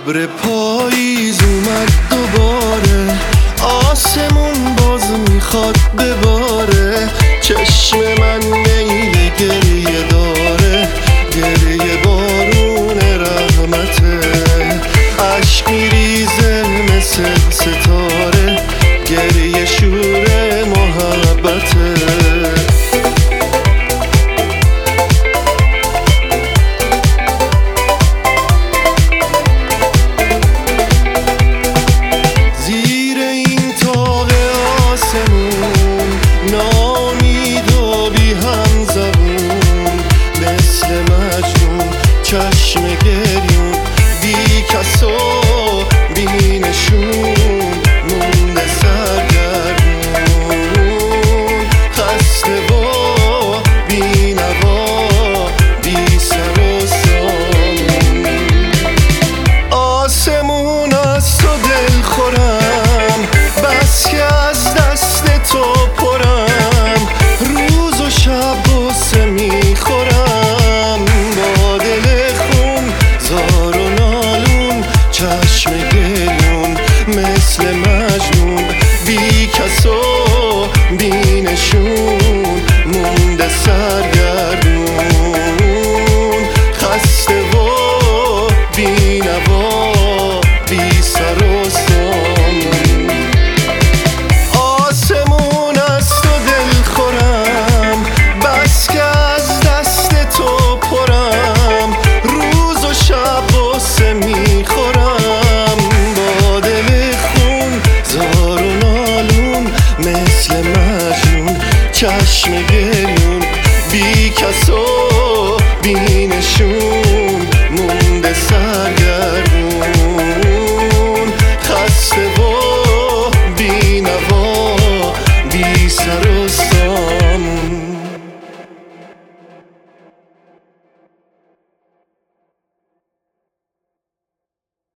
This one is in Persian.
ابر پاییز اومد دوباره، آسمون باز میخواد بباره. چشم من میل گریه داره، گریه بارون رحمته. عشق میریزه مثل ستاره، گریه شور محبته. چشم گریون بی کس و بی نشون، مونده سرگردون. خسته و بی نوا، بی سر و سامون. آسمون از تو دل خورم، بس که از دست تو پرم. روز و شب بوسه میخورم، چشم گریون مثل مجنون. بی کس و بی نشون، مونده سرگردون. خسته و بی نوا، بی سر و سامون. آسمون از تو دل خورم، بس که از دست تو پرم. روز و شب بوسه میخورم، با دل خون زار و نالون مثل مجنون. چشم گریون بی کس و بی نشون، مونده سرگردون. خسته و بی نوا، بی سر و سامون.